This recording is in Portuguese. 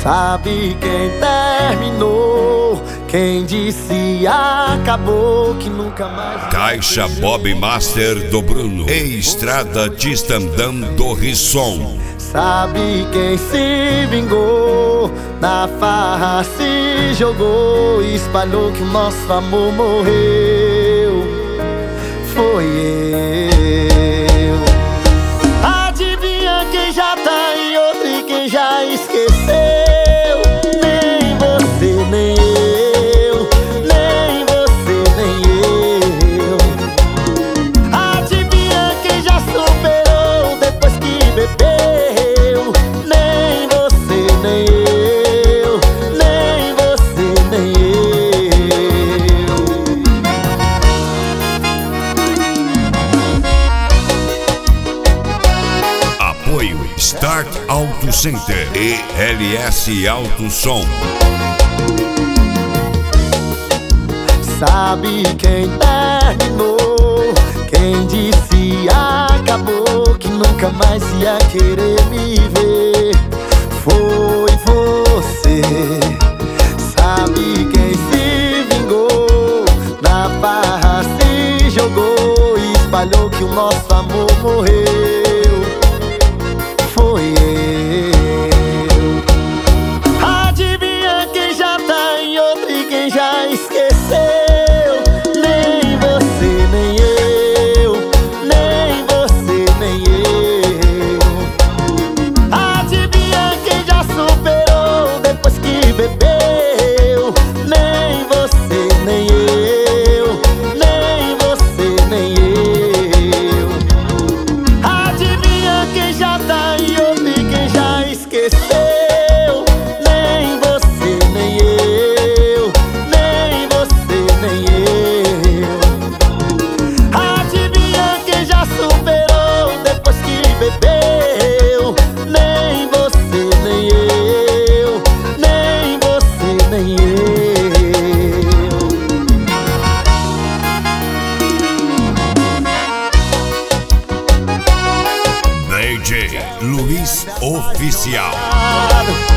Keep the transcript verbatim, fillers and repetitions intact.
Sabe quem terminou? Quem disse acabou, que nunca mais... Caixa Bob Master do Bruno e Estrada Tistandam do Risson. Sabe quem se vingou? Na farra se jogou e espalhou que o nosso amor morreu. Foi eu. Adivinha quem já tá em outro e quem já esqueceu? Nem você, nem eu. Nem você, nem eu. Adivinha quem já superou depois que bebeu? Nem você, nem eu. Nem você, nem eu. Apoio Start Auto Center e L S Auto Som. Sabe quem terminou? Quem disse acabou, que nunca mais ia querer me ver? Foi você. Sabe quem se vingou? Na farra se jogou e espalhou que o nosso amor morreu. Foi eu. Adivinha quem já tá em outro e quem já esqueceu? Nem você, nem eu. Nem você, nem eu. Adivinha quem já superou depois que bebeu? Nem você, nem eu. Nem você, nem eu. Adivinha quem já tá em outro e quem já esqueceu? Nem você, nem eu. Nem você, nem eu. Adivinha quem já superou depois que bebeu? Nem você, nem eu. Nem você, nem eu. D J Luiz Oficial.